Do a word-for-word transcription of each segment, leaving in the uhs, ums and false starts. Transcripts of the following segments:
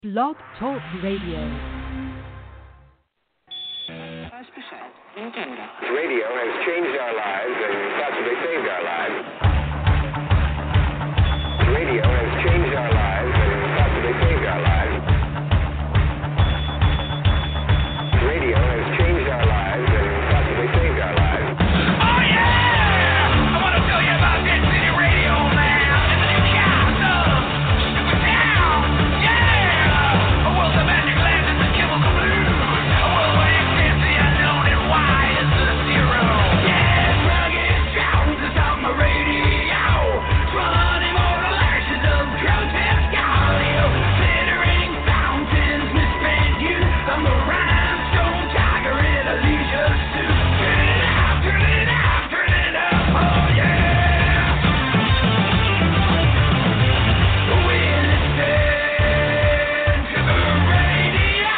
Blog Talk Radio. Radio has changed our lives and possibly saved our lives. Radio has changed our lives and possibly saved our lives. Radio has changed our lives and possibly saved our lives. Oh yeah! I want to tell you about that city radio man in the new castle. Stupid town. Yeah! A world of magic lands and the chemical blues. A world where you can't see unknown and why is the zero. Yeah, rugged sounds is on my radio. Running mortal ashes of grotesque audio. Glittering fountains misspent youth. I'm the rhinestone tiger in a leisure suit. Turn it up, turn it up, turn it up, oh yeah. We listen to the radio.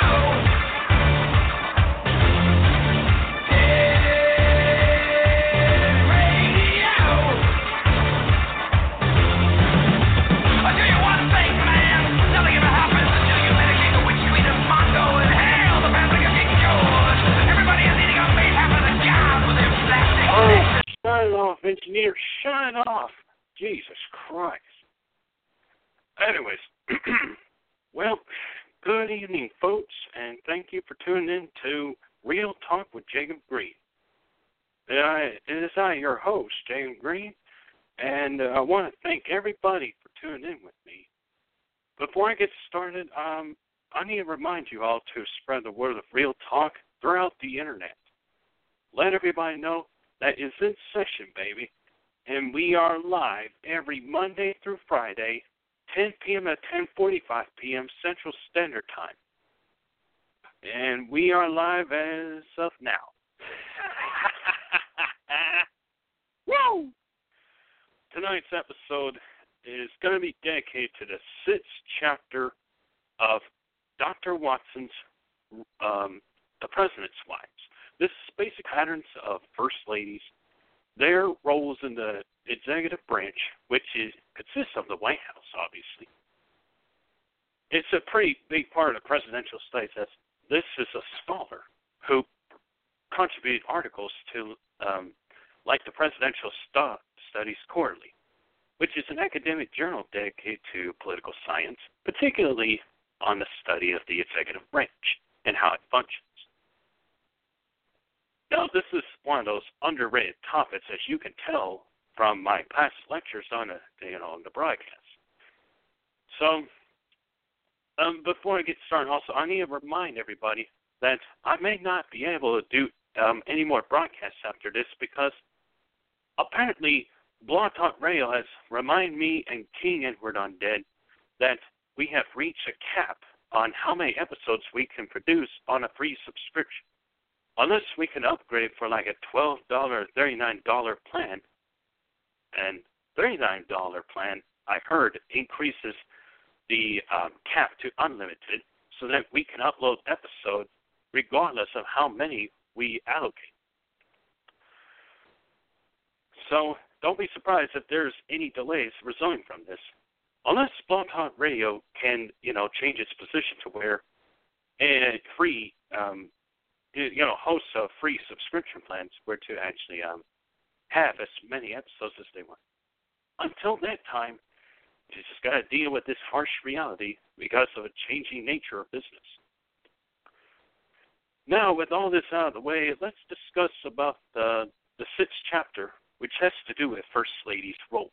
Dead radio. I tell you one thing, man, nothing ever happens until you mitigate the witch queen of Mondo and hell, the family of King George. Everybody is eating a meat half of the job with their plastic Oh, faces. shut it off, engineer. Shut it off. Jesus Christ. Anyways, well, good evening, folks, and thank you for tuning in to Real Talk with Jacob Green. I, it is I, your host, Jacob Green, and uh, I want to thank everybody for tuning in with me. Before I get started, um, I need to remind you all to spread the word of Real Talk throughout the internet. Let everybody know that it's in session, baby, and we are live every Monday through Friday, ten p.m. to ten forty-five p.m. Central Standard Time. And we are live as of now. Woo! Tonight's episode is going to be dedicated to the sixth chapter of Doctor Watson's um, The President's Wives. This is basic patterns of First Ladies, their roles in the executive branch, which is consists of the White House, obviously. It's a pretty big part of presidential studies. As this is a scholar who contributed articles to, um, like the Presidential Stu- Studies Quarterly, which is an academic journal dedicated to political science, particularly on the study of the executive branch and how it functions. Now, this is one of those underrated topics, as you can tell from my past lectures on the, you know, on the broadcast. So, um, before I get started, also, I need to remind everybody that I may not be able to do um, any more broadcasts after this because apparently Blog Talk Radio has reminded me and King Edward Undead that we have reached a cap on how many episodes we can produce on a free subscription. Unless we can upgrade for like a twelve dollars or thirty-nine dollars plan. And thirty-nine dollars plan, I heard, increases the um, cap to unlimited so that we can upload episodes regardless of how many we allocate. So don't be surprised if there's any delays resulting from this. Unless Blog Talk Radio can, you know, change its position to where a free, um, you know, hosts of free subscription plans were to actually um, have as many episodes as they want. Until that time, you just got to deal with this harsh reality because of a changing nature of business. Now, with all this out of the way, let's discuss about the, the sixth chapter, which has to do with First Lady's roles.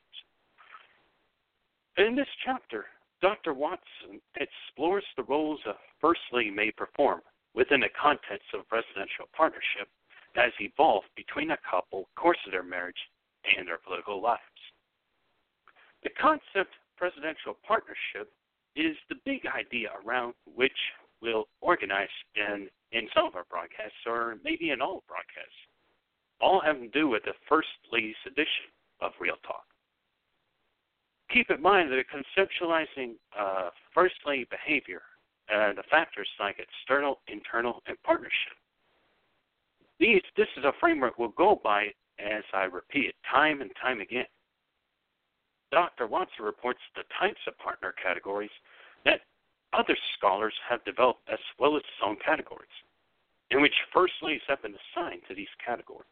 In this chapter, Doctor Watson explores the roles a First Lady may perform within the context of presidential partnership that has evolved between a couple, course of their marriage, and their political lives. The concept presidential partnership is the big idea around which we'll organize in, in some of our broadcasts, or maybe in all broadcasts, all having to do with the First Lady's edition of Real Talk. Keep in mind that conceptualizing uh, First Lady behavior and the factors like external, internal, and partnership. These, this is a framework we'll go by as I repeat it time and time again. Doctor Watson reports the types of partner categories that other scholars have developed as well as its own categories, in which first ladies have been assigned to these categories.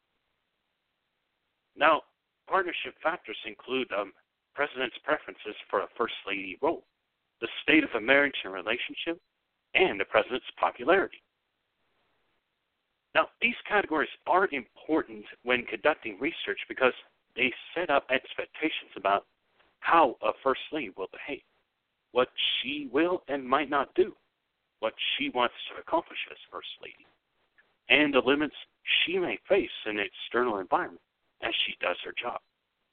Now, partnership factors include um, president's preferences for a first lady role, the state of a marriage and relationship, and the president's popularity. Now, these categories are important when conducting research because they set up expectations about how a first lady will behave, what she will and might not do, what she wants to accomplish as first lady, and the limits she may face in the external environment as she does her job.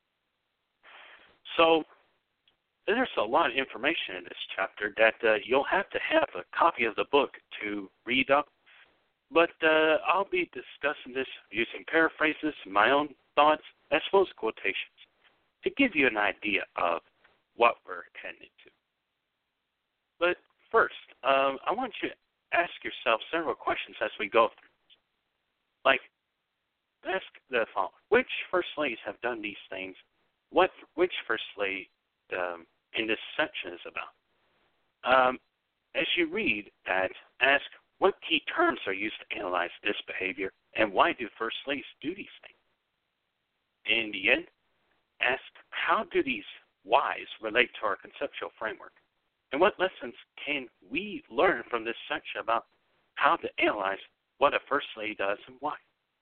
So, there's a lot of information in this chapter that uh, you'll have to have a copy of the book to read up, but uh, I'll be discussing this using paraphrases, my own thoughts, as well as quotations, to give you an idea of what we're tending to. But first, um, I want you to ask yourself several questions as we go through this. Like, ask the following. Which first ladies have done these things? What, which first lady um, in this section is about? Um, as you read that, ask what key terms are used to analyze this behavior, and why do first ladies do these things? In the end, ask how do these whys relate to our conceptual framework, and what lessons can we learn from this section about how to analyze what a first lady does and why.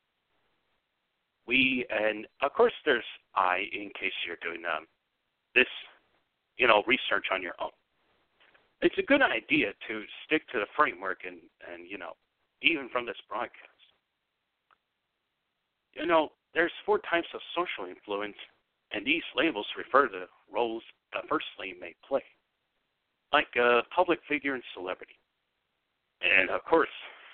We, and of course there's I, in case you're doing um, this, you know, research on your own. It's a good idea to stick to the framework and, and, you know, even from this broadcast. You know, there's four types of social influence, and these labels refer to roles a first lady may play, like a public figure and celebrity. And, of course,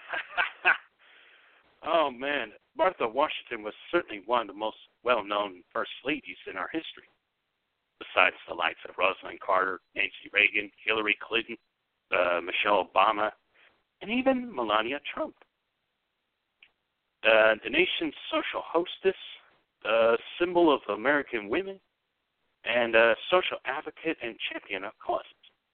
oh, man, Martha Washington was certainly one of the most well-known first ladies in our history, besides the likes of Rosalind Carter, Nancy Reagan, Hillary Clinton, uh, Michelle Obama, and even Melania Trump. Uh, the nation's social hostess, a symbol of American women, and a social advocate and champion of causes.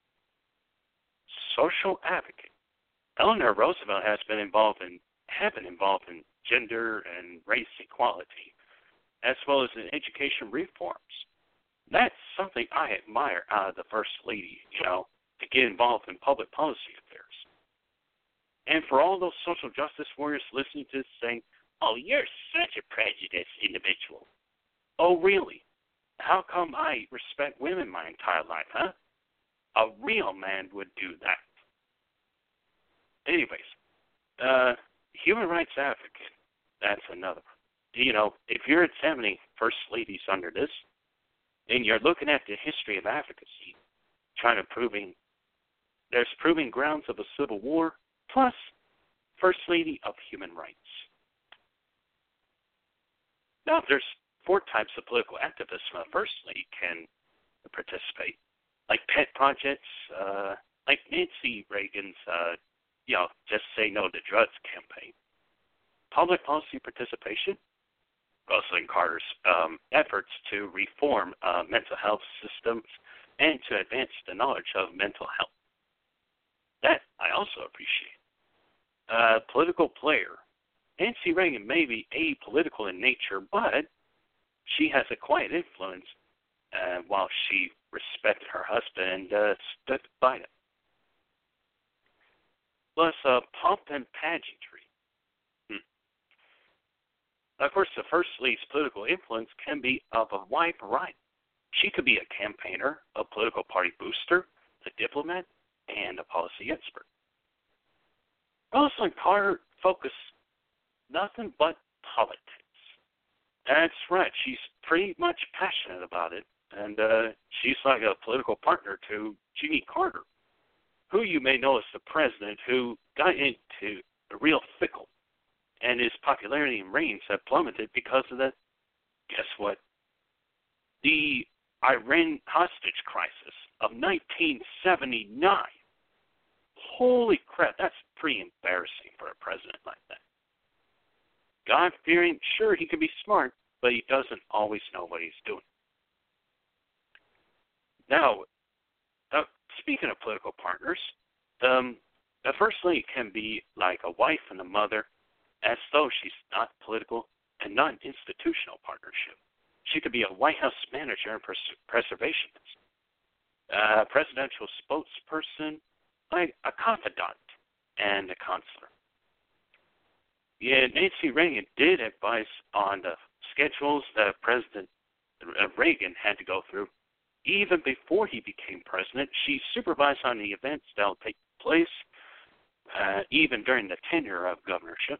Social advocate. Eleanor Roosevelt has been involved in, have been involved in gender and race equality, as well as in education reforms. That's something I admire out of the First Lady, you know, to get involved in public policy affairs. And for all those social justice warriors listening to this saying, oh, you're such a prejudiced individual. Oh, really? How come I respect women my entire life, huh? A real man would do that. Anyways, uh, human rights advocate, that's another one. You know, if you're examining First Ladies under this, and you're looking at the history of advocacy, trying to proving, there's proving grounds of a civil war, plus First Lady of human rights. Now, there's four types of political activists a First Lady can participate, like pet projects, uh, like Nancy Reagan's, uh, you know, Just Say No to Drugs campaign, public policy participation, Rosalind Carter's um, efforts to reform uh, mental health systems and to advance the knowledge of mental health. That I also appreciate. Uh, political player. Nancy Reagan may be apolitical in nature, but she has a quiet influence uh, while she respected her husband and uh, stood by him. Plus, uh, pomp and pageantry. Of course, the First Lady's political influence can be of a wide variety. She could be a campaigner, a political party booster, a diplomat, and a policy expert. Rosalind Carter focused nothing but politics. That's right. She's pretty much passionate about it, and uh, she's like a political partner to Jimmy Carter, who you may know as the president who got into the real fickle. And his popularity and reigns have plummeted because of the, guess what, the Iran hostage crisis of nineteen seventy-nine. Holy crap, that's pretty embarrassing for a president like that. God-fearing, sure, he can be smart, but he doesn't always know what he's doing. Now, uh, speaking of political partners, um, a first lady can be like a wife and a mother, as though she's not political and not an institutional partnership. She could be a White House manager and pres- preservationist, a presidential spokesperson, like a confidant, and a counselor. Yeah, Nancy Reagan did advise on the schedules that President Reagan had to go through. Even before he became president, she supervised on the events that will take place, uh, even during the tenure of governorship.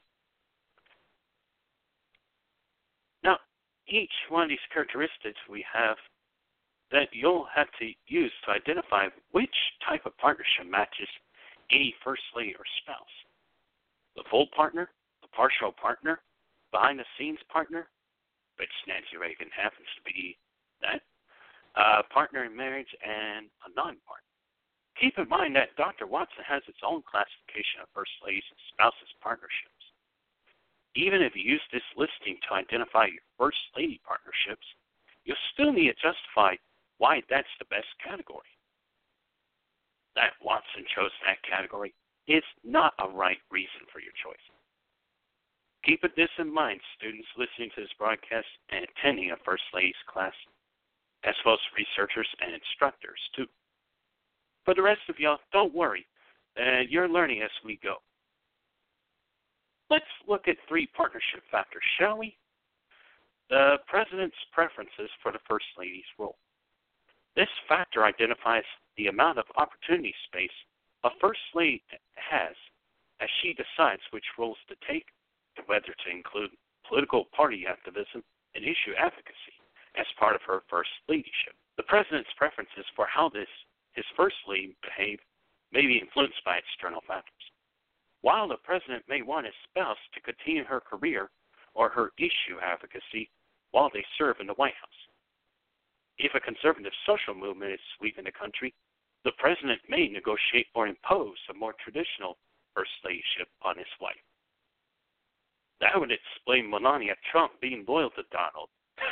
Now, each one of these characteristics we have that you'll have to use to identify which type of partnership matches any first lady or spouse. The full partner, the partial partner, behind-the-scenes partner, which Nancy Reagan happens to be that, uh, partner in marriage, and a non-partner. Keep in mind that Doctor Watson has its own classification of first ladies and spouses partnerships. Even if you use this listing to identify your first lady partnerships, you'll still need to justify why that's the best category. That Watson chose that category is not a right reason for your choice. Keep this in mind, students listening to this broadcast and attending a First Ladies class, as well as researchers and instructors, too. For the rest of y'all, don't worry. Uh, you're learning as we go. Let's look at three partnership factors, shall we? The President's preferences for the First Lady's role. This factor identifies the amount of opportunity space a First Lady has as she decides which roles to take and whether to include political party activism and issue advocacy as part of her First Ladyship. The President's preferences for how this his First Lady behave may be influenced by external factors. While the President may want his spouse to continue her career or her issue advocacy while they serve in the White House. If a conservative social movement is sweeping the country, the President may negotiate or impose a more traditional First Ladyship on his wife. That would explain Melania Trump being loyal to Donald.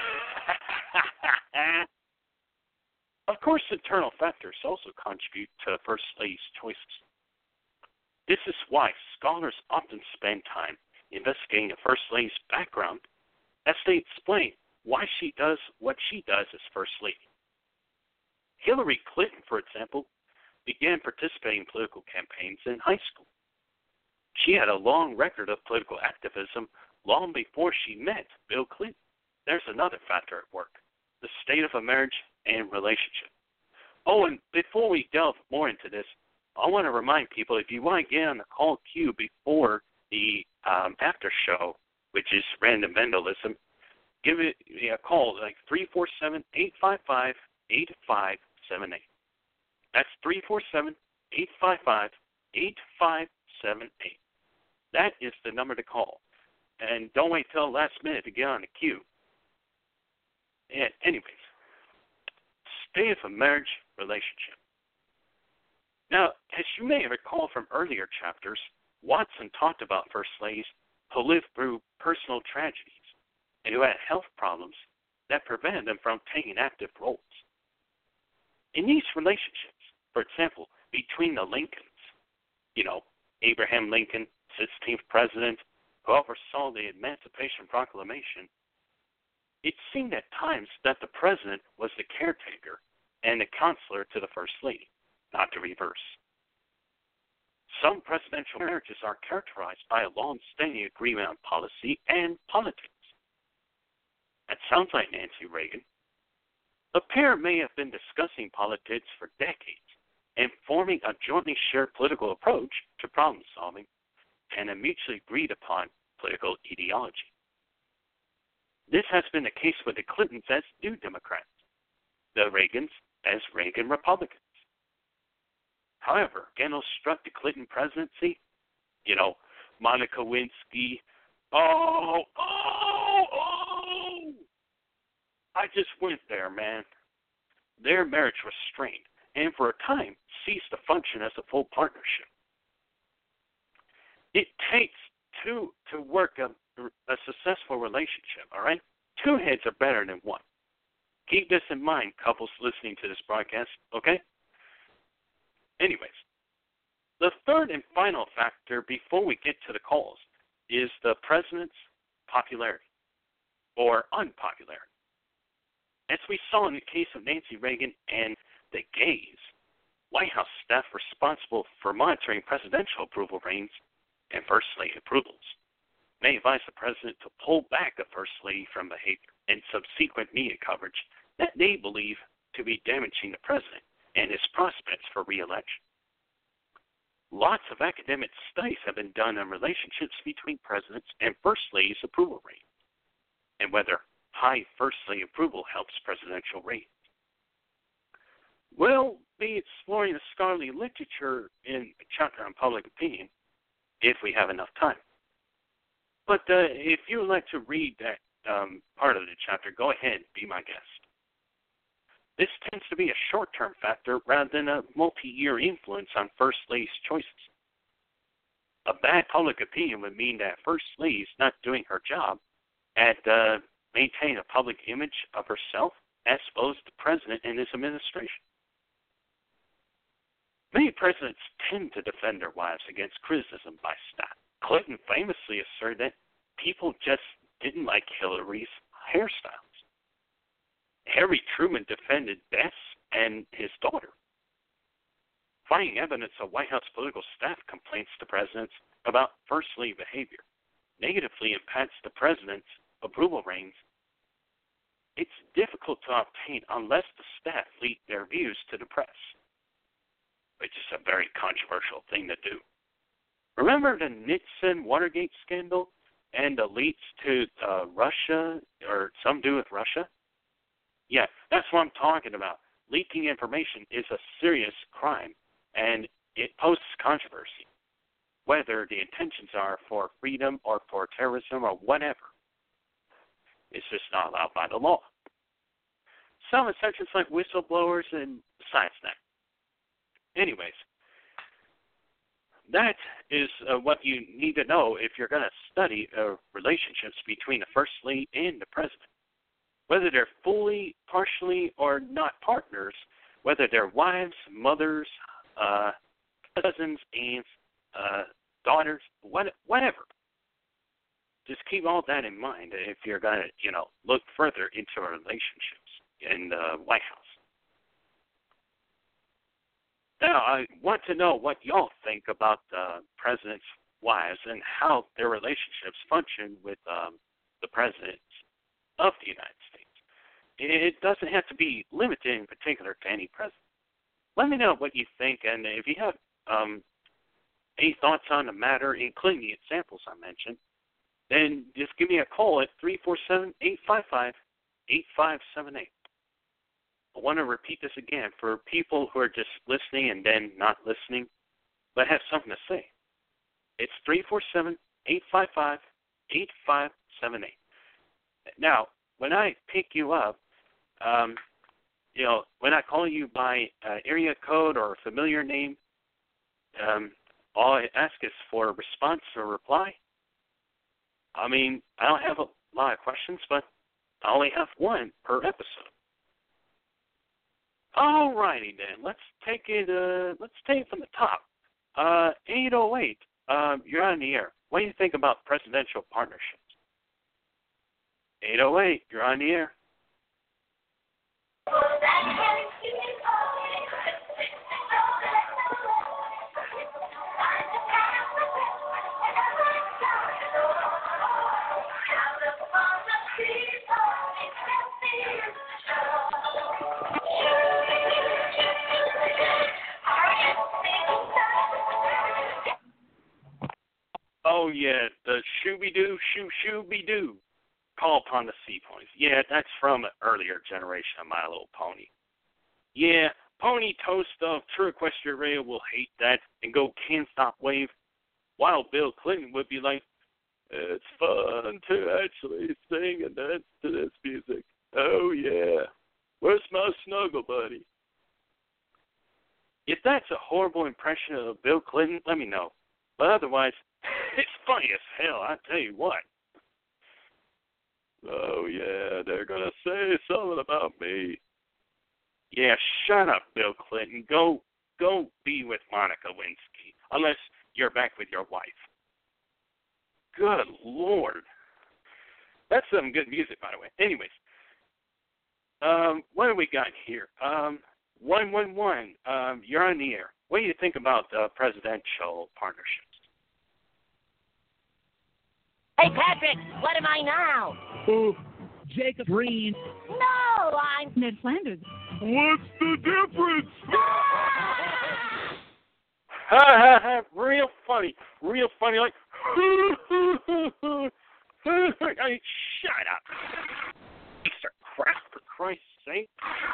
Of course, internal factors also contribute to a First Lady's choices. This is why scholars often spend time investigating a First Lady's background as they explain why she does what she does as First Lady. Hillary Clinton, for example, began participating in political campaigns in high school. She had a long record of political activism long before she met Bill Clinton. There's another factor at work, the state of a marriage and relationship. Oh, and before we delve more into this, I want to remind people, if you want to get on the call queue before the um, after show, which is Random Vandalism, give it a call, like three four seven, eight five five, eight five seven eight. That's three four seven, eight five five, eight five seven eight. That is the number to call. And don't wait till the last minute to get on the queue. And anyways, state of a marriage relationship. Now, as you may recall from earlier chapters, Watson talked about First Ladies who lived through personal tragedies and who had health problems that prevented them from taking active roles. In these relationships, for example, between the Lincolns, you know, Abraham Lincoln, sixteenth president, who oversaw the Emancipation Proclamation, it seemed at times that the president was the caretaker and the counselor to the First Lady, not the reverse. Some presidential marriages are characterized by a long-standing agreement on policy and politics. That sounds like Nancy Reagan. The pair may have been discussing politics for decades and forming a jointly shared political approach to problem solving and a mutually agreed upon political ideology. This has been the case with the Clintons as New Democrats, the Reagans as Reagan Republicans. However, scandals struck the Clinton presidency, you know, Monica Lewinsky, oh, oh, oh, I just went there, man. Their marriage was strained and for a time ceased to function as a full partnership. It takes two to work a, a successful relationship, all right? Two heads are better than one. Keep this in mind, couples listening to this broadcast, okay? Anyways, the third and final factor before we get to the calls is the president's popularity or unpopularity. As we saw in the case of Nancy Reagan and the gays, White House staff responsible for monitoring presidential approval ratings and First Lady approvals may advise the president to pull back the First Lady from behavior and subsequent media coverage that they believe to be damaging the president and his prospects for re-election. Lots of academic studies have been done on relationships between presidents and First Ladies' approval ratings and whether high First Lady approval helps presidential ratings. We'll be exploring the scholarly literature in a chapter on public opinion if we have enough time. But uh, if you would like to read that um, part of the chapter, go ahead, be my guest. This tends to be a short-term factor rather than a multi-year influence on First Lady's choices. A bad public opinion would mean that First Lady is not doing her job at uh, maintaining a public image of herself as opposed to the president and his administration. Many presidents tend to defend their wives against criticism by staff. Clinton famously asserted that people just didn't like Hillary's hairstyles. Harry Truman defended Bess and his daughter. Finding evidence of White House political staff complaints to presidents about First Lady behavior negatively impacts the president's approval ratings. It's difficult to obtain unless the staff leak their views to the press, which is a very controversial thing to do. Remember the Nixon-Watergate scandal and the leaks to uh, Russia, or some do with Russia? Yeah, that's what I'm talking about. Leaking information is a serious crime, and it poses controversy, whether the intentions are for freedom or for terrorism or whatever. It's just not allowed by the law. Some exceptions like whistleblowers and besides that. Anyways, that is uh, what you need to know if you're going to study uh, relationships between the First Lady and the President. Whether they're fully, partially, or not partners, whether they're wives, mothers, uh, cousins, aunts, uh, daughters, what, whatever. Just keep all that in mind if you're going to, you know, look further into relationships in the White House. Now, I want to know what y'all think about the president's wives and how their relationships function with um, the presidents of the United States. It doesn't have to be limited in particular to any president. Let me know what you think, and if you have um, any thoughts on the matter, including the examples I mentioned, then just give me a call at three four seven, eight five five, eight five seven eight. I want to repeat this again for people who are just listening and then not listening, but have something to say. It's three four seven, eight five five, eight five seven eight. Now, when I pick you up, um, you know, when I call you by uh, area code or a familiar name, um, all I ask is for a response or reply. I mean, I don't have a lot of questions, but I only have one per episode. All righty then, let's take it. Uh, let's take it from the top. Uh, eight oh eight, uh, you're on the air. What do you think about presidential partnerships? eight oh eight, you're on the air. Oh, yeah, the shooby-doo, shoo-shooby-doo. Call upon the sea ponies. Yeah, that's from an earlier generation of My Little Pony. Yeah, Pony Toast of True Equestria Radio will hate that and go Can't Stop Wave, while Bill Clinton would be like, it's fun to actually sing and dance to this music. Oh, yeah. Where's my snuggle buddy? If that's a horrible impression of Bill Clinton, let me know. But otherwise, it's funny as hell, I tell you what. Oh, yeah, they're going to say something about me. Yeah, shut up, Bill Clinton. Go go be with Monica Lewinsky, unless you're back with your wife. Good Lord. That's some good music, by the way. Anyways, um, what do we got here? Um, one one one, um, you're on the air. What do you think about uh, presidential partnerships? Hey, Patrick, what am I now? Oh, Jacob Green. No, I'm... Ned Flanders. What's the difference? Ha ha ha! Real funny, real funny. Like, I mean, shut up, piece of crap! For Christ's sake.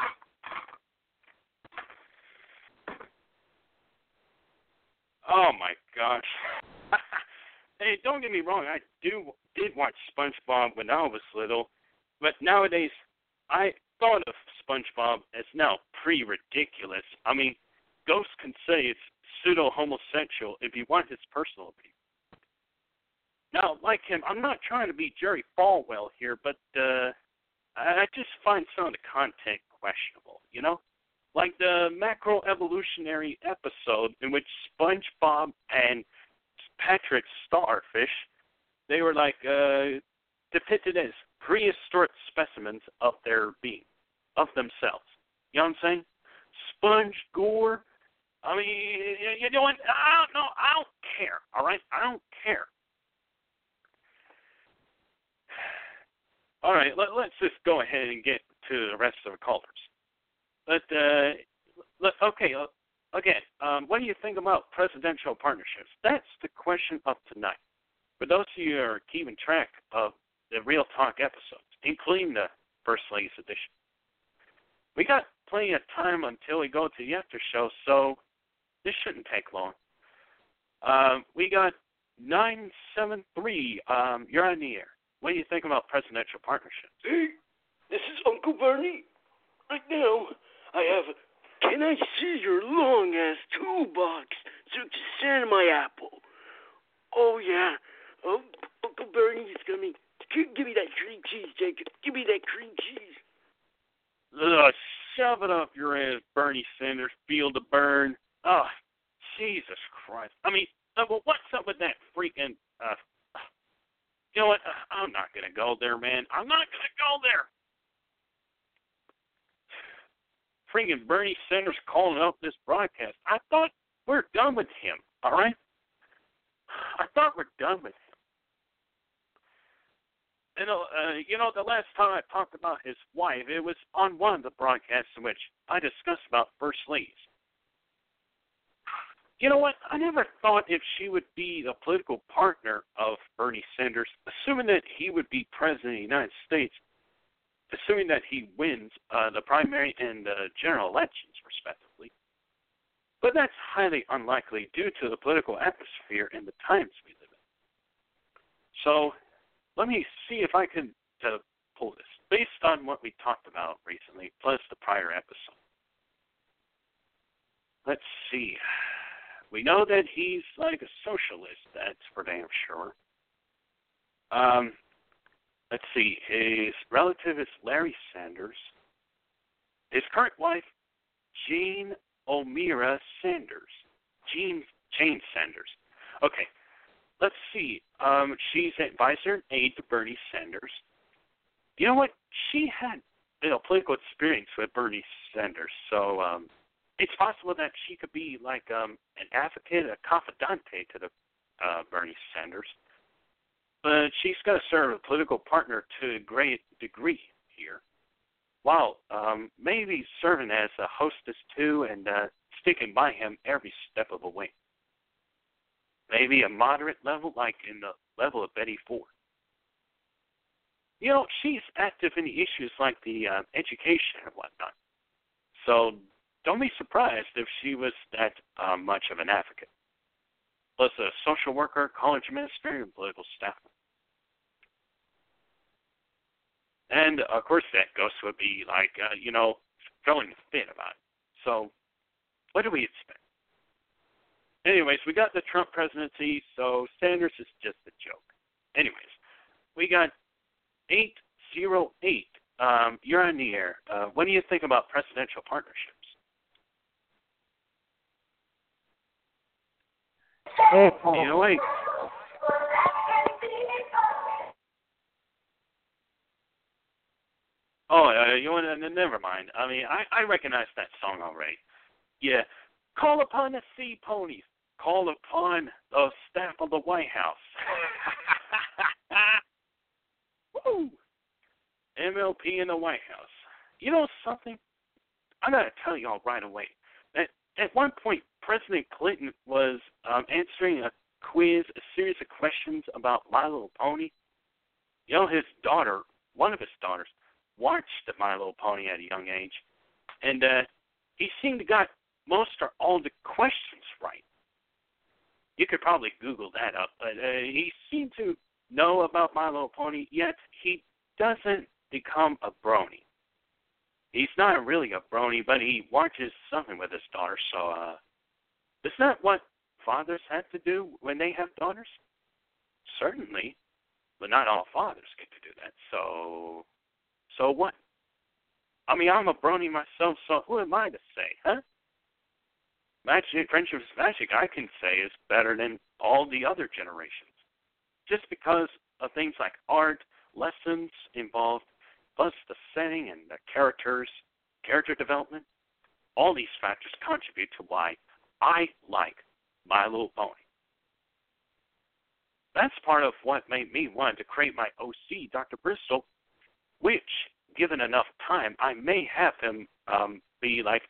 Oh my gosh. Hey, don't get me wrong. I do did watch SpongeBob when I was little, but nowadays I thought of SpongeBob as now pretty ridiculous. I mean, Ghost can say it's pseudo-homosexual if you want his personal opinion. Now, like him, I'm not trying to be Jerry Falwell here, but uh, I just find some of the content questionable, you know? Like the macroevolutionary episode in which SpongeBob and Patrick Starfish, they were like uh, depicted as prehistoric specimens of their being, of themselves. You know what I'm saying? Sponge gore. I mean, you know what? I don't know. I don't care. All right, I don't care. All right, let, let's just go ahead and get to the rest of the callers. But uh, let, okay, uh, again, um, what do you think about presidential partnerships? That's the question of tonight. For those of you who are keeping track of the Real Talk episodes, including the First Ladies edition, we got plenty of time until we go to the after show, so this shouldn't take long. Um, we got nine seven three. Um, you're on the air. What do you think about presidential partnerships? Hey, this is Uncle Bernie. Right now, I have, can I see your long-ass toolbox so you can sand my apple? Oh, yeah. Oh, Uncle Bernie is coming. Give me that cream cheese, Jacob. Give me that cream cheese. Ugh, shove it up your ass, Bernie Sanders. Feel the burn. Oh, Jesus Christ. I mean, uh, well, what's up with that freaking... Uh, you know what? Uh, I'm not going to go there, man. I'm not going to go there. Freaking Bernie Sanders calling up this broadcast. I thought we're done with him, all right? I thought we're done with him. You know, uh, you know, the last time I talked about his wife, it was on one of the broadcasts in which I discussed about First Ladies. You know what? I never thought if she would be the political partner of Bernie Sanders, assuming that he would be president of the United States, assuming that he wins uh, the primary and the general elections, respectively. But that's highly unlikely due to the political atmosphere and the times we live in. So let me see if I can uh, pull this, based on what we talked about recently, plus the prior episode. Let's see. We know that he's like a socialist, that's for damn sure. Um, let's see. His relative is Larry Sanders. His current wife, Jean O'Meara Sanders. Jean, Jane Sanders. Okay, let's see. Um, she's an advisor and aide to Bernie Sanders. You know what? She had you know, political experience with Bernie Sanders, so um, it's possible that she could be like um, an advocate, a confidante to the uh, Bernie Sanders. But she's got to serve a political partner to a great degree here, while um, maybe serving as a hostess too and uh, sticking by him every step of the way. Maybe a moderate level, like in the level of Betty Ford. You know, she's active in the issues like the uh, education and whatnot. So don't be surprised if she was that uh, much of an advocate. Plus a social worker, college administrator, and political staff. And, of course, that ghost would be like, uh, you know, throwing a fit about it. So what do we expect? Anyways, we got the Trump presidency, so Sanders is just a joke. Anyways, we got eight oh eight. Um, you're on the air. Uh, what do you think about presidential partnerships? You know, wait. Oh, uh, you want to, never mind. I mean, I, I recognize that song already. Yeah. Call upon the sea ponies. Call upon the staff of the White House. Woo! M L P in the White House. You know something? I got to tell y'all right away. At, at one point, President Clinton was um, answering a quiz, a series of questions about My Little Pony. You know, his daughter, one of his daughters, watched the My Little Pony at a young age, and uh, he seemed to got most or all the questions right. You could probably Google that up, but uh, he seemed to know about My Little Pony, yet he doesn't become a brony. He's not really a brony, but he watches something with his daughter, so uh, isn't that what fathers have to do when they have daughters? Certainly, but not all fathers get to do that, so... So what? I mean, I'm a brony myself, so who am I to say, huh? Magic, Friendship is Magic, I can say, is better than all the other generations. Just because of things like art, lessons involved, plus the setting and the characters, character development, all these factors contribute to why I like My Little Pony. That's part of what made me want to create my O C, Doctor Bristol, which, given enough time, I may have him um, be like,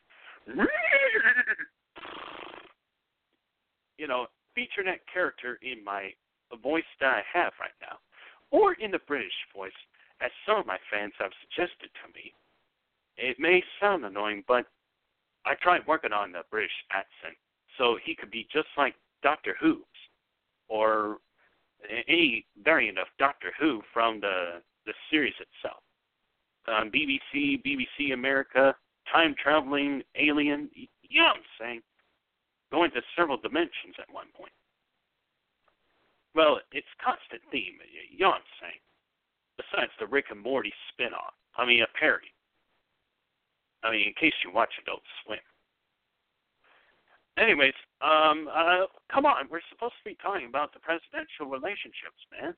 you know, feature that character in my voice that I have right now, or in the British voice, as some of my fans have suggested to me. It may sound annoying, but I tried working on the British accent, so he could be just like Doctor Who's, or any variant of Doctor Who from the, the series itself. Um, B B C, B B C America, time-traveling alien, you know what I'm saying? Going to several dimensions at one point. Well, it's constant theme, you know what I'm saying? Besides the Rick and Morty spin-off. I mean, a parody. I mean, in case you watch Adult Swim. Anyways, um, uh, come on, we're supposed to be talking about the presidential relationships, man.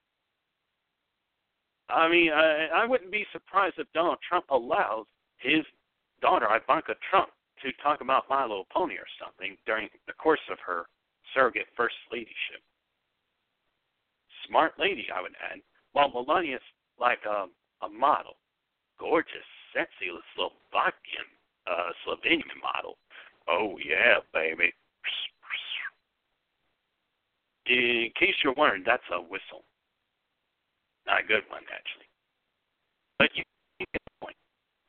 I mean, I, I wouldn't be surprised if Donald Trump allows his daughter, Ivanka Trump, to talk about My Little Pony or something during the course of her surrogate first ladyship. Smart lady, I would add. While Melania's like a, a model. Gorgeous, sexy Slovakian, uh, Slovenian model. Oh, yeah, baby. In case you're wondering, that's a whistle. Not a good one, actually. But you get the point.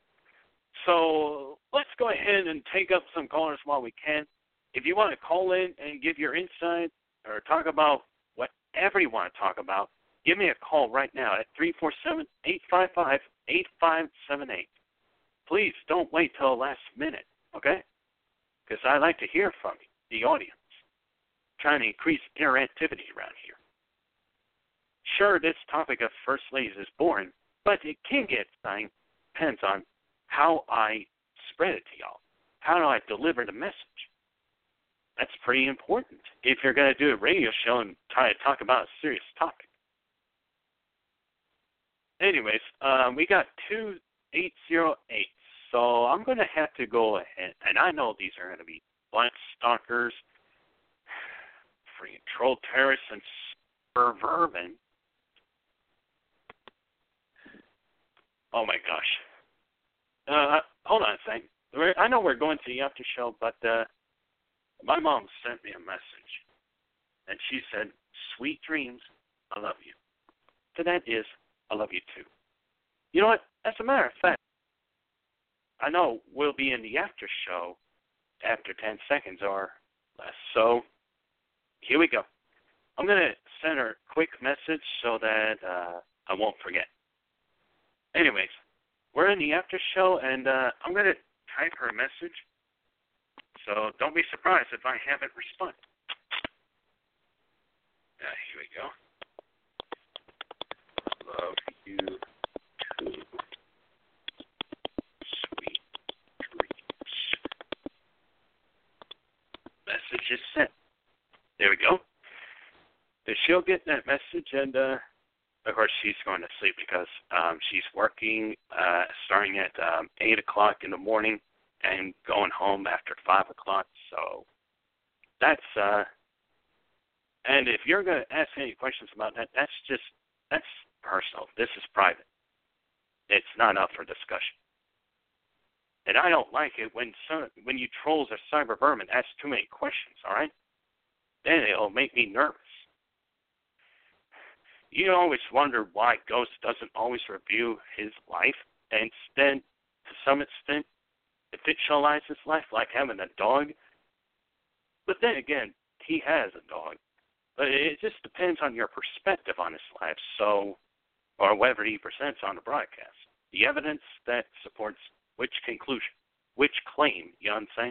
So let's go ahead and take up some callers while we can. If you want to call in and give your insight or talk about whatever you want to talk about, give me a call right now at three four seven, eight five five, eight five seven eight. Please don't wait till the last minute, okay? Because I like to hear from you, the audience, trying to increase interactivity around here. Sure, this topic of First Ladies is boring, but it can get exciting. Depends on how I spread it to y'all. How do I deliver the message? That's pretty important if you're going to do a radio show and try to talk about a serious topic. Anyways, um, we got two eight zero eight, so I'm going to have to go ahead, and I know these are going to be blank stalkers, freaking troll terrorists, and vermin. Oh my gosh. Uh, hold on a second. We're, I know we're going to the after show, but uh, my mom sent me a message, and she said, "Sweet dreams, I love you." So that is, I love you too. You know what? As a matter of fact, I know we'll be in the after show after ten seconds or less. So here we go. I'm going to send her a quick message so that uh, I won't forget. Anyways, we're in the after show, and uh, I'm going to type her a message. So don't be surprised if I haven't responded. Uh, here we go. Love you too. Sweet dreams. Message is sent. There we we go. She'll get that message, and uh, of course she's going to sleep because um, she's working uh, starting at um, eight o'clock in the morning and going home after five o'clock. So that's, uh, and if you're going to ask any questions about that, that's just, that's personal. This is private. It's not up for discussion. And I don't like it when some, when you trolls or cyber vermin ask too many questions, all right? Then it'll make me nervous. You always wonder why Ghost doesn't always review his life, and instead, to some extent, it fictionalizes his life like having a dog. But then again, he has a dog. But it just depends on your perspective on his life, so, or whatever he presents on the broadcast. The evidence that supports which conclusion, which claim, you know what I'm saying?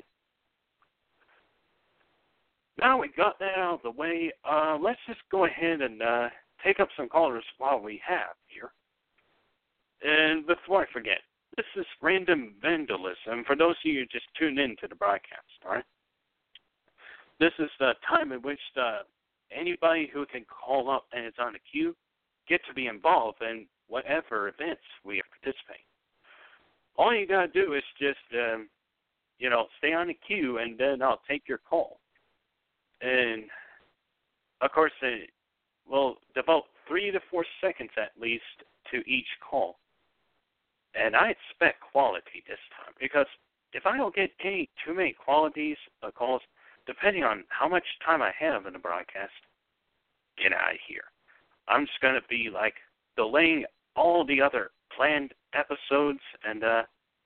Now we got that out of the way, uh, let's just go ahead and uh, take up some callers while we have here. And before I forget, this is Random Vandalism. For those of you who just tuned in to the broadcast, all right? This is the time in which the, anybody who can call up and is on the queue get to be involved in whatever events we are participating. All you got to do is just, um, you know, stay on the queue, and then I'll take your call. And, of course, uh, we'll devote three to four seconds at least to each call. And I expect quality this time, because if I don't get any too many qualities of calls, depending on how much time I have in the broadcast, get out of here. I'm just going to be, like, delaying all the other planned episodes. And uh,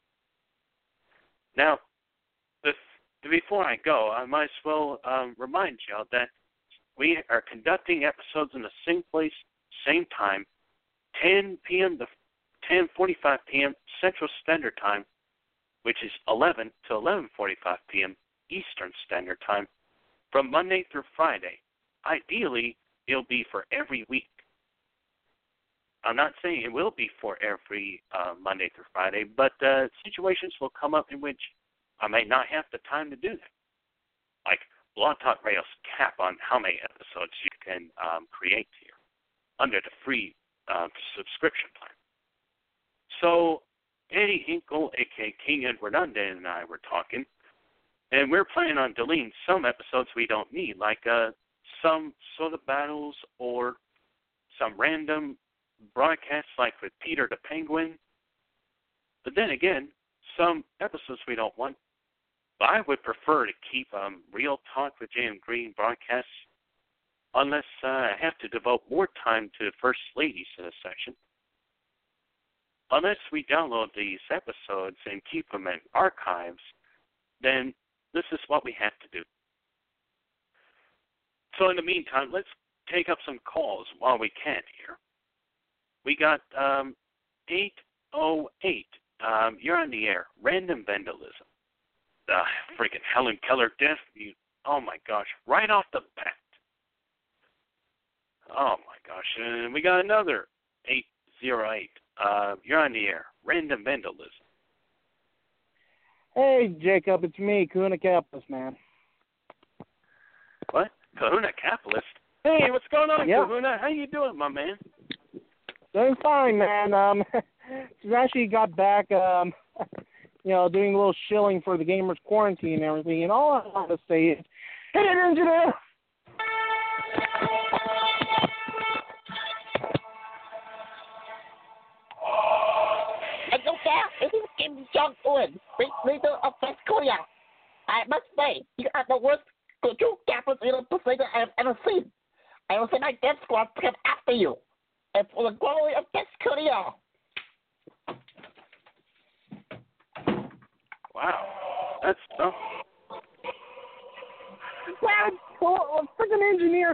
now, before I go, I might as well um, remind y'all that we are conducting episodes in the same place, same time, ten p.m. to ten forty-five p.m. Central Standard Time, which is eleven to eleven forty-five p.m. Eastern Standard Time, from Monday through Friday. Ideally, it'll be for every week. I'm not saying it will be for every uh, Monday through Friday, but uh, situations will come up in which I may not have the time to do that. Like Blog Talk Radio's cap on how many episodes you can um, create here under the free uh, subscription plan. So Eddie Hinkle, a k a. King Edward Undead, and I were talking, and we're planning on deleting some episodes we don't need, like uh, some soda battles or some random broadcasts like with Peter the Penguin. But then again, some episodes we don't want. But I would prefer to keep um, Real Talk with J M Green broadcasts, unless uh, I have to devote more time to First Ladies in this section. Unless we download these episodes and keep them in archives, then this is what we have to do. So in the meantime, let's take up some calls while we can here. We got um, eight oh eight. Um, you're on the air. Random Vandalism. Uh, freaking Helen Keller death. You, oh, my gosh. Right off the bat. Oh, my gosh. And we got another eight oh eight. Uh, you're on the air. Random Vandalism. Hey, Jacob. It's me, Kahuna Capitalist, man. What? Kahuna Capitalist? Hey, what's going on, yeah. Kahuna? How you doing, my man? Doing fine, man. Um, she's actually got back, um, you know, doing a little shilling for the Gamers Quarantine and everything. And all I want to say is, hit it, engineer! Hello there, this is Kim Jong-un, big leader of West Korea. I must say, you are the worst Goju capitalist impersonator I have ever seen. I will send my death squad to come after you. And for the glory of West Korea. Wow. That's tough. Wow, cool. Freaking engineer.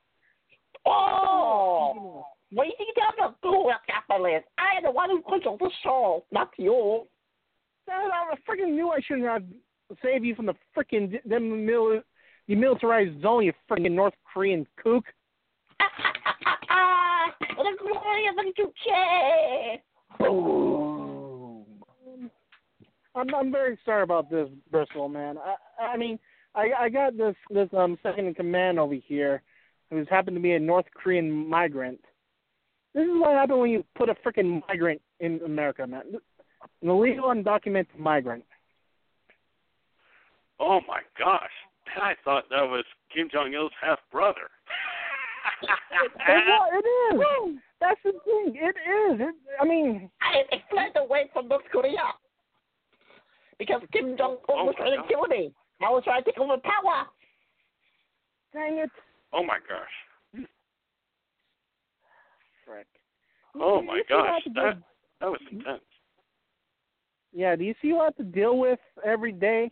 Oh! What do you think I'm a cool capitalist? I am the one who controls the show, not you. I freaking knew I shouldn't have saved you from the freaking dem- demilitarized zone, you freaking North Korean kook. For the glory of the Juche! Boom. I'm I'm very sorry about this, Bristol, man. I I mean, I I got this this um second in command over here, who's happened to be a North Korean migrant. This is what happened when you put a freaking migrant in America, man. An illegal, undocumented migrant. Oh my gosh! I thought that was Kim Jong Il's half brother. it, it is. That's the thing. It is. It, I mean, I fled away from North Korea because Kim Jong Un Oh was my trying to God. kill me. I was trying to take over power. dang it. Oh my gosh! Frick. Oh You my see what I gosh! have to That do- that was intense. Yeah, do you see what I have to deal with every day?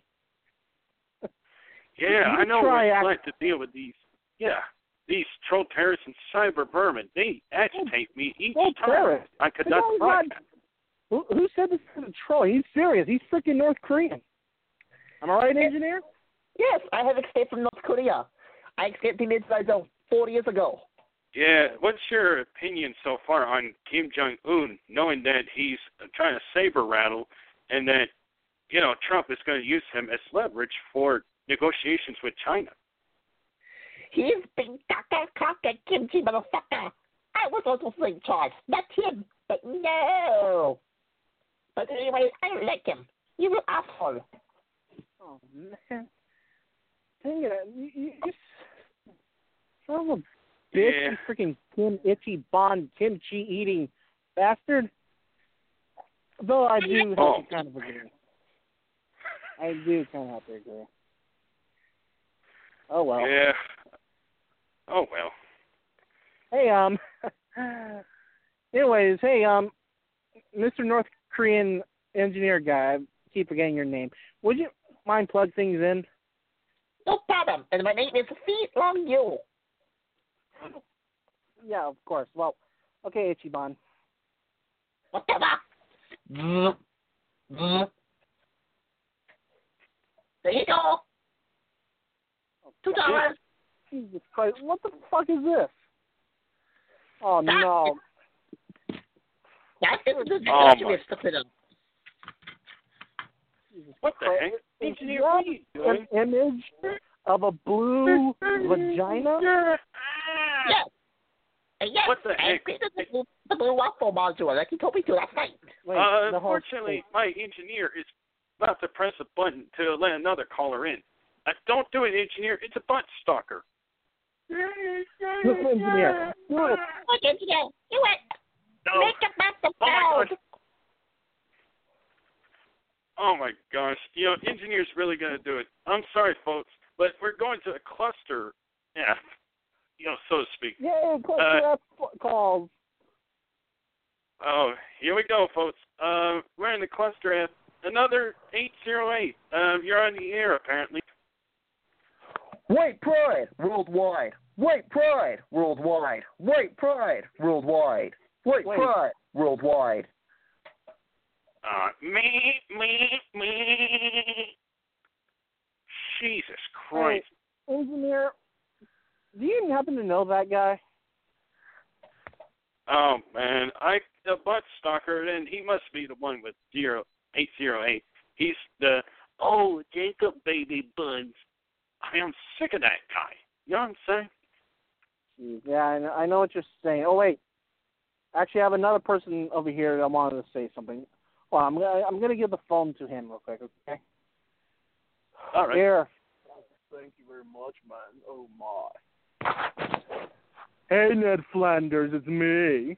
Yeah, You I know try what it's act- like to deal with these. Yeah, these troll terrorists and cyber vermin. They agitate me each Troll time. terrorists? I could The not guy's broadcast. not- Who, who said this is a troll? He's serious. He's freaking North Korean. Am I right, engineer? Yes, I have escaped from North Korea. I escaped the Mid-Sized Zone four years ago. Yeah, what's your opinion so far on Kim Jong Un, knowing that he's trying to saber rattle, and that you know Trump is going to use him as leverage for negotiations with China? He's big caca caca kimchi motherfucker. I was also in charge, not him. But no. But anyway, I don't like him. He's an asshole. Oh, man. Dang it. You, you, you son of a bitch, Yeah. you freaking Kim Itchy Bond kimchi eating bastard. Though I do have Oh. to kind of agree. I do kind of have to agree. Oh, well. Yeah. Oh well. Hey, um, anyways, hey, um, Mister North Korean engineer guy, I keep forgetting your name. Would you mind plug things in? No problem. And my name is Feet Long Yu. Yeah, of course. Well, okay, Ichiban. Whatever. Zzz. Zzz. There you go. Two dollars. Jesus Christ, what the fuck is this? Oh, That no. That is the Oh, my- situation to put up. What the heck? Is Engineer, that what are you doing? an image of a blue vagina? Yes. And yes, What the I heck? created the blue, the blue waffle module like you told me to last night. Wait, Uh, the whole unfortunately, my engineer is about to press a button to let another caller in. Uh, don't do it, engineer. It's a butt stalker. Listen, engineer. Do it. Look, engineer, do it. No. Make it back the Oh, my sound. gosh. Oh, my gosh. You know, engineer's really going to do it. I'm sorry, folks, but we're going to a cluster F, you know, so to speak. Yay, click Uh, that calls. Oh, here we go, folks. Uh, we're in the cluster F. Another eight zero eight. Uh, you're on the air, apparently. White pride worldwide. White pride worldwide. White pride worldwide. White Wait. pride worldwide. Uh, me, me, me. Jesus Christ. Hey, engineer, do you happen to know that guy? Oh, man. I, the butt stalker, and he must be the one with zero, eight zero eight. He's the, oh, Jacob baby buns. I am sick of that guy. You know what I'm saying? Jeez, yeah, I know, I know what you're saying. Oh, wait. Actually, I have another person over here that wanted to say something. Well, I'm gonna I'm gonna give the phone to him real quick, okay? All right. Here. Thank you very much, man. Oh, my. Hey, Ned Flanders, it's me.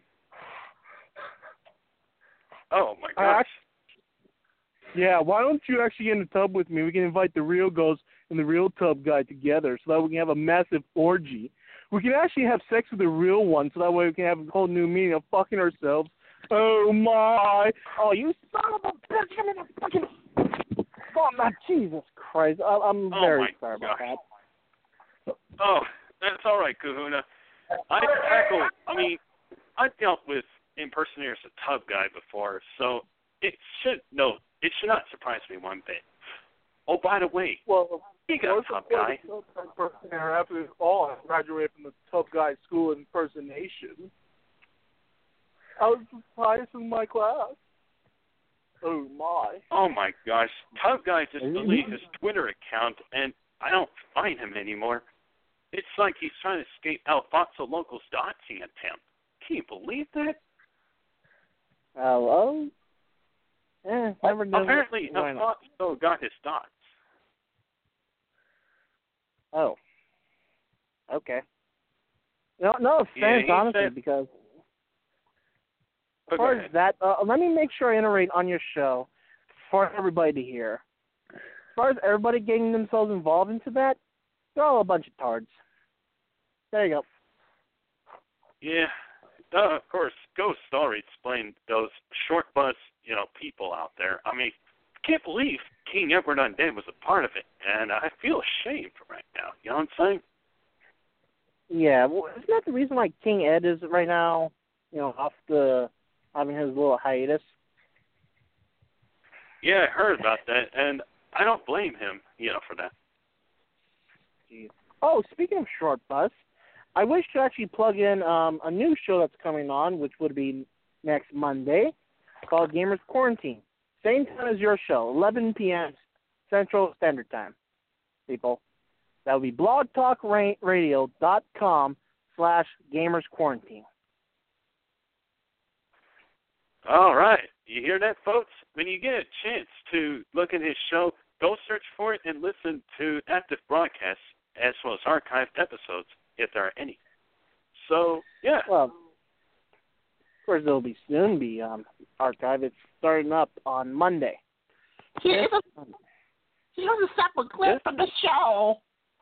Oh, my I gosh. Yeah, why don't you actually get in the tub with me? We can invite the real ghost and the real tub guy together so that we can have a massive orgy. We can actually have sex with the real one so that way we can have a whole new meaning of fucking ourselves. Oh, my. Oh, you son of a bitch! Give me the fucking phone, man. Jesus Christ! I, I'm Oh, very my sorry about gosh. that. Oh, that's all right, Kahuna. I tackled, I mean, I dealt with impersonators of Tub Guy before, so it should, no, it should not surprise me one bit. Oh, by the way, Well, you got Tub Guy. After all, I graduated from the Tub Guy School of Impersonation. I was the highest in my class. Oh, my. Oh, my gosh. Tub Guy just deleted his Twitter account, and I don't find him anymore. It's like he's trying to escape Alfonso Local's doxing attempt. Can you believe that? Hello? Eh, never done Apparently, Why not? Alfonso got his dots. Oh. Okay. No, no offense, Yeah, he honestly, said- because Oh, as go far ahead. as that, uh, let me make sure I iterate on your show for everybody to hear. As far as everybody getting themselves involved into that, they're all a bunch of tards. There you go. Yeah, uh, of course, Ghost already explained those short bus, you know, people out there. I mean, I can't believe King Edward Undead was a part of it, and I feel ashamed right now. You know what I'm saying? Yeah, well, isn't that the reason why King Ed is right now, you know, off the, having his little hiatus? Yeah, I heard about that, and I don't blame him, you know, for that. Jeez. Oh, speaking of short bus, I wish to actually plug in um, a new show that's coming on, which would be next Monday, called Gamers Quarantine. Same time as your show, eleven p.m. Central Standard Time, people. That would be blogtalkradio.com slash Gamers Quarantine. All right. You hear that, folks? When you get a chance to look at his show, go search for it and listen to active broadcasts as well as archived episodes, if there are any. So, yeah. Well, of course, it'll be soon be um, archived. It's starting up on Monday. Here's a, here's a sample clip from the show.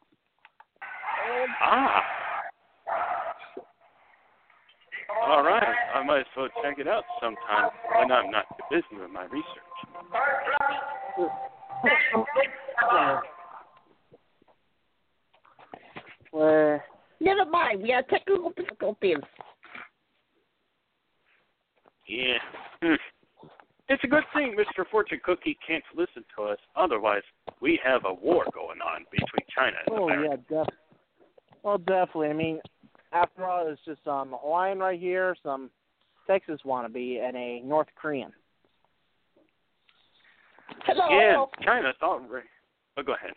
Ah. All right. I might as well check it out sometime when I'm not too busy with my research. Well, Never mind, we have technical difficulties. Yeah. Hmm. It's a good thing Mister Fortune Cookie can't listen to us. Otherwise, we have a war going on between China and oh, America. yeah, def- well, definitely. I mean, after all, it's just um, a Hawaiian right here, some Texas wannabe, and a North Korean. Hello. Yeah, China's already. Oh, go ahead.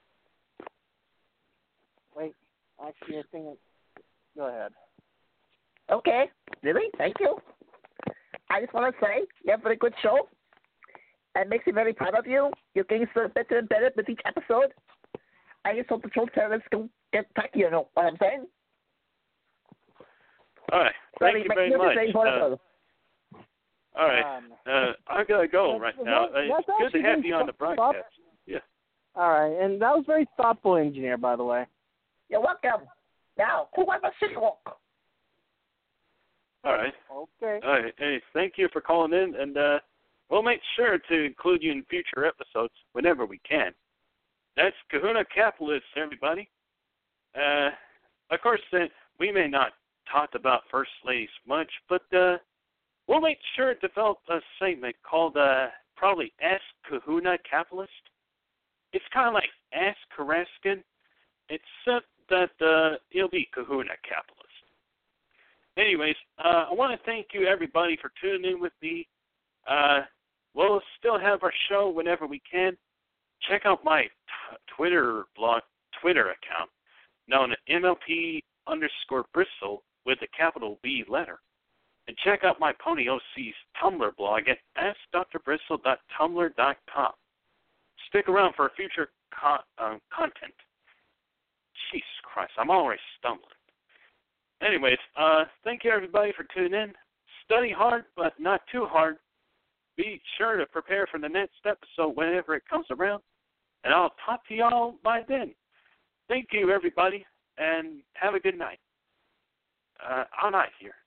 Wait, actually, I think it... Go ahead. Okay, really? Thank you. I just want to say you have a very good show. It makes me very proud of you. You're getting so better and better with each episode. I just hope the troll terrorists don't get back. You know what I'm saying? All right. Thank you very much. Uh, all right. Um, Uh, I gotta go that's- right now. that's Uh, It's good to actually have been you on the thought- broadcast. Yeah. All right, and that was very thoughtful, engineer, by the way. You're welcome. Now, who wants a city walk? All right. Okay. All right. Hey, thank you for calling in, and uh, we'll make sure to include you in future episodes whenever we can. That's Kahuna Capitalist, everybody. Uh, of course, uh, we may not talk about First Ladies much, but uh, we'll make sure to develop a segment called uh, probably Ask Kahuna Capitalist. It's kind of like Ask Karaskin, except that uh, it'll be Kahuna Capitalist. Anyways, uh, I want to thank you, everybody, for tuning in with me. Uh, we'll still have our show whenever we can. Check out my t- Twitter blog, Twitter account, known as M L P underscore Bristol with a capital B letter. And check out my Pony O C's Tumblr blog at ask dr bristol dot tumblr dot com. Stick around for future con- um, content. Jesus Christ, I'm already stumbling. Anyways, uh, thank you, everybody, for tuning in. Study hard, but not too hard. Be sure to prepare for the next episode whenever it comes around, and I'll talk to y'all by then. Thank you, everybody, and have a good night. Uh, I'm out here.